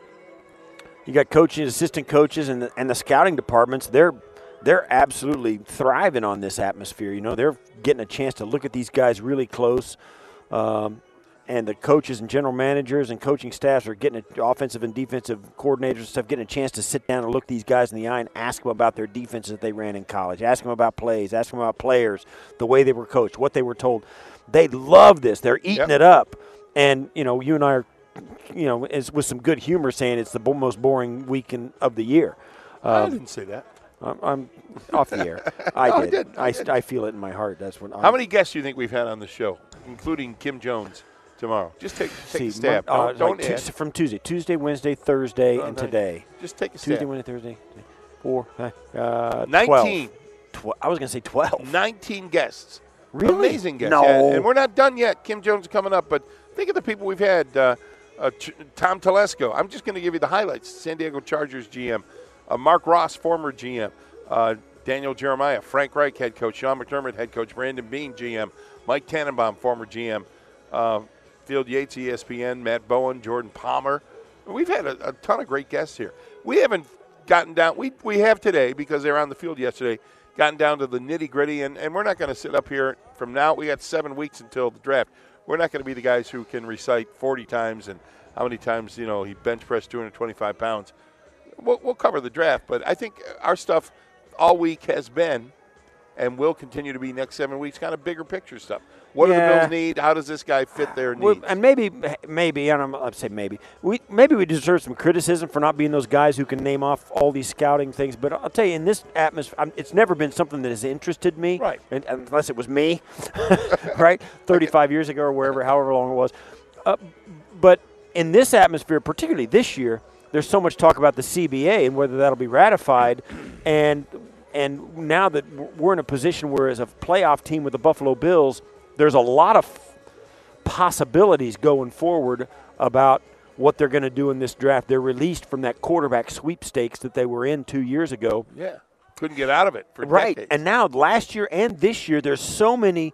you got coaches, assistant coaches, and the, and the scouting departments, they're they're absolutely thriving on this atmosphere. You know, they're getting a chance to look at these guys really close. Um, and the coaches and general managers and coaching staffs are getting a, offensive and defensive coordinators and stuff, getting a chance to sit down and look these guys in the eye and ask them about their defenses that they ran in college, ask them about plays, ask them about players, the way they were coached, what they were told. They love this. They're eating Yep. it up. And, you know, you and I are, you know, it's with some good humor saying it's the bo- most boring weekend of the year. I Um, didn't say that. I'm, I'm off the air. I No, I did. did. I I, did. I feel it in my heart. That's what. How I'm, many guests do you think we've had on the show, including Kim Jones, tomorrow? Just take, take see, a stab. mon- uh, Don't, don't like add. Tues- from Tuesday, Tuesday, Wednesday, Thursday, No, and no, today. Just take a Tuesday, stab. Wednesday, Thursday, four, uh, nineteen. twelve. Tw- I was going to say twelve. nineteen guests. Really? Amazing guests. No. Yeah, and we're not done yet. Kim Jones is coming up, but think of the people we've had. Uh, uh, Ch- Tom Telesco. I'm just going to give you the highlights. San Diego Chargers G M. Uh, Mark Ross, former G M. Uh, Daniel Jeremiah, Frank Reich, head coach. Sean McDermott, head coach. Brandon Bean, G M. Mike Tannenbaum, former G M. Uh, Field Yates, E S P N. Matt Bowen, Jordan Palmer. We've had a, a ton of great guests here. We haven't gotten down. We we have today because they were on the field yesterday. Gotten down to the nitty gritty, and, and we're not going to sit up here from now. We got seven weeks until the draft. We're not going to be the guys who can recite forty times and how many times, you know, he bench pressed two hundred twenty-five pounds. We'll, we'll cover the draft, but I think our stuff all week has been and will continue to be next seven weeks kind of bigger picture stuff. What do the Yeah. Bills need? How does this guy fit their Well, needs? and maybe, maybe I don't know. I'd say maybe we maybe we deserve some criticism for not being those guys who can name off all these scouting things. But I'll tell you, in this atmosphere, I'm, it's never been something that has interested me, Right. And, unless it was me, right, thirty-five years ago or wherever, however long it was. Uh, but in this atmosphere, particularly this year, there's so much talk about the C B A and whether that'll be ratified, and and now that we're in a position where, as a playoff team with the Buffalo Bills, there's a lot of possibilities going forward about what they're going to do in this draft. They're released from that quarterback sweepstakes that they were in two years ago. yeah. Couldn't get out of it for Right. decades. And now, last year and this year, there's so many,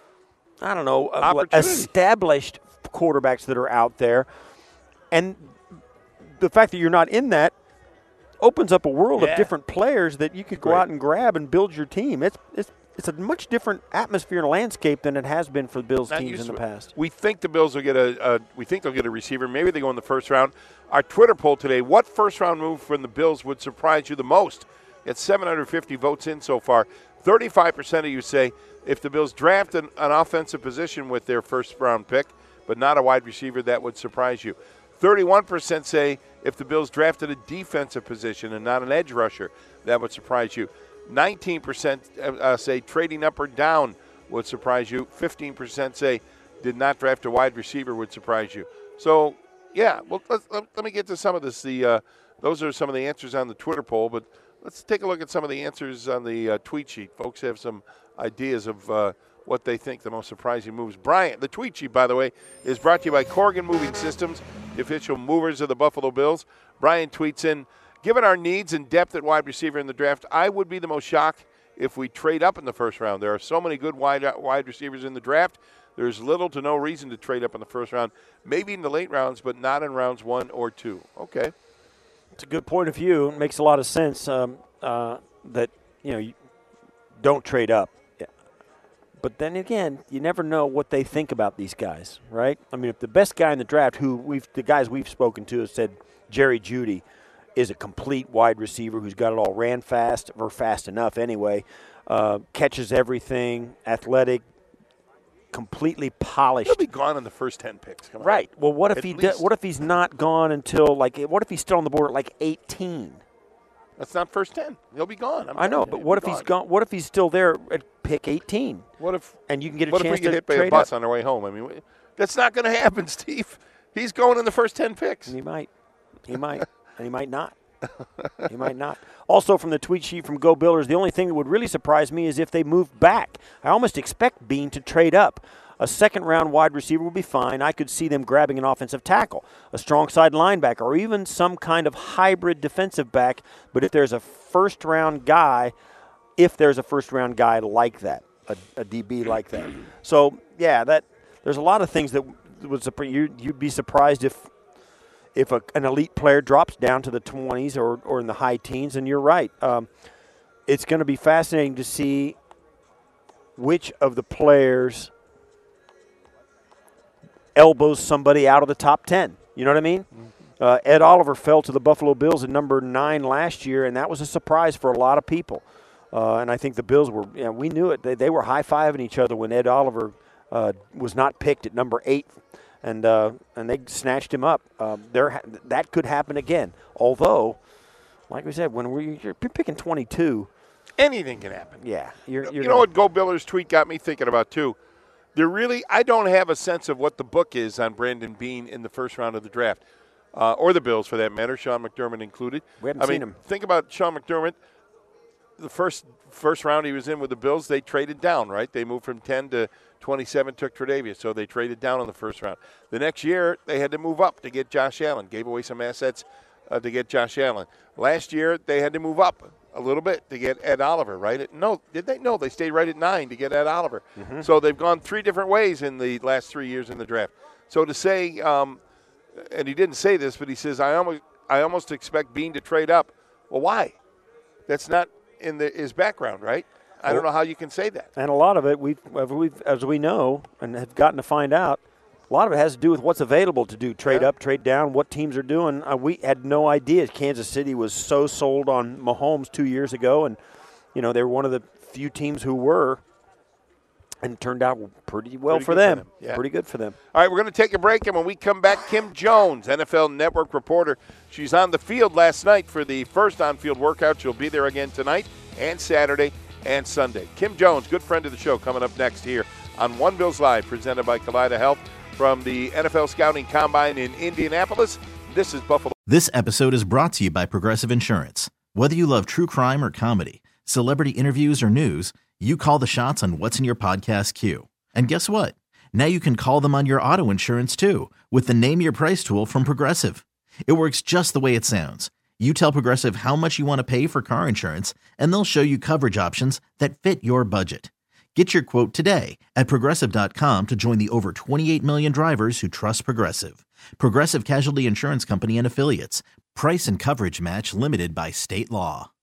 I don't know, uh, Opportunity. established quarterbacks that are out there. And the fact that you're not in that opens up a world Yeah. of different players that you could go Great. out and grab and build your team. It's it's it's a much different atmosphere and landscape than it has been for the Bills Not teams used in the to it. past. We think the Bills will get a, a. We think they'll get a receiver. Maybe they go in the first round. Our Twitter poll today: what first round move from the Bills would surprise you the most? It's seven hundred fifty votes in so far. thirty-five percent of you say if the Bills draft an, an offensive position with their first round pick, but not a wide receiver, that would surprise you. thirty-one percent say if the Bills drafted a defensive position and not an edge rusher, that would surprise you. nineteen percent uh, say trading up or down would surprise you. fifteen percent say did not draft a wide receiver would surprise you. So, yeah, well, let's, let, let me get to some of this. The uh, those are some of the answers on the Twitter poll, but let's take a look at some of the answers on the uh, tweet sheet. Folks have some ideas of uh, what they think the most surprising moves. Brian, the tweet sheet, by the way, is brought to you by Corrigan Moving Systems, the official movers of the Buffalo Bills. Brian tweets in, given our needs and depth at wide receiver in the draft, I would be the most shocked if we trade up in the first round. There are so many good wide wide receivers in the draft. There's little to no reason to trade up in the first round. Maybe in the late rounds, but not in rounds one or two. Okay. It's a good point of view. It makes a lot of sense um, uh, that, you know, you don't trade up. But then again, you never know what they think about these guys, right? I mean, if the best guy in the draft, who we've the guys we've spoken to have said Jerry Jeudy is a complete wide receiver who's got it all, ran fast or fast enough anyway, uh, catches everything, athletic, completely polished. He'll be gone in the first ten picks. Come on. Right. Well, what if At he least. do, what if he's not gone until like what if he's still on the board at like eighteen? That's not first ten. He'll be gone. I'm I know, telling you, but he'll what be if he's gone? What if he's still there at pick eighteen? What if and you can get a what chance if we get to hit by a trade bus up? on our way home? I mean, that's not going to happen, Steve. He's going in the first ten picks. And he might. He might. And he might not. He might not. Also, from the tweet sheet from Go Billers, the only thing that would really surprise me is if they move back. I almost expect Bean to trade up. A second-round wide receiver would be fine. I could see them grabbing an offensive tackle, a strong-side linebacker, or even some kind of hybrid defensive back. But if there's a first-round guy, if there's a first-round guy like that, a, a D B like that. So, yeah, that there's a lot of things that would you, you'd be surprised if if a, an elite player drops down to the twenties or, or in the high teens. And you're right. Um, it's going to be fascinating to see which of the players – elbows somebody out of the top ten. You know what I mean? Mm-hmm. Uh, Ed Oliver fell to the Buffalo Bills at number nine last year, and that was a surprise for a lot of people. Uh, and I think the Bills were, you know, we knew it. They, they were high-fiving each other when Ed Oliver uh, was not picked at number eight, and uh, and they snatched him up. Uh, there, that could happen again. Although, like we said, when we, you're picking twenty-two. Anything can happen. Yeah. You're, you're you know what Go Billers tweet got me thinking about, too? There really, I don't have a sense of what the book is on Brandon Beane in the first round of the draft, uh, or the Bills for that matter, Sean McDermott included. We haven't I seen mean, him. Think about Sean McDermott. The first first round he was in with the Bills, they traded down, right? They moved from ten to twenty-seven, took Tre'Davious, so they traded down in the first round. The next year, they had to move up to get Josh Allen, gave away some assets uh, to get Josh Allen. Last year, they had to move up a little bit to get Ed Oliver, right? No, did they? No, they stayed right at nine to get Ed Oliver. Mm-hmm. So they've gone three different ways in the last three years in the draft. So to say, um, and he didn't say this, but he says, I almost, I almost expect Beane to trade up. Well, why? That's not in the, his background, right? I don't know how you can say that. And a lot of it, we've, we've, as we know and have gotten to find out, a lot of it has to do with what's available to do. Trade yeah. up, trade down, what teams are doing. Uh, we had no idea. Kansas City was so sold on Mahomes two years ago, and, you know, they were one of the few teams who were, and it turned out pretty well pretty for them. For them. Yeah. Pretty good for them. All right, we're going to take a break, and when we come back, Kim Jones, N F L Network reporter. She's on the field last night for the first on-field workout. She'll be there again tonight and Saturday and Sunday. Kim Jones, good friend of the show, coming up next here on One Bills Live, presented by Kaleida Health. From the N F L Scouting Combine in Indianapolis, this is Buffalo. This episode is brought to you by Progressive Insurance. Whether you love true crime or comedy, celebrity interviews or news, you call the shots on what's in your podcast queue. And guess what? Now you can call them on your auto insurance too with the Name Your Price tool from Progressive. It works just the way it sounds. You tell Progressive how much you want to pay for car insurance, and they'll show you coverage options that fit your budget. Get your quote today at Progressive dot com to join the over twenty-eight million drivers who trust Progressive. Progressive Casualty Insurance Company and Affiliates. Price and coverage match limited by state law.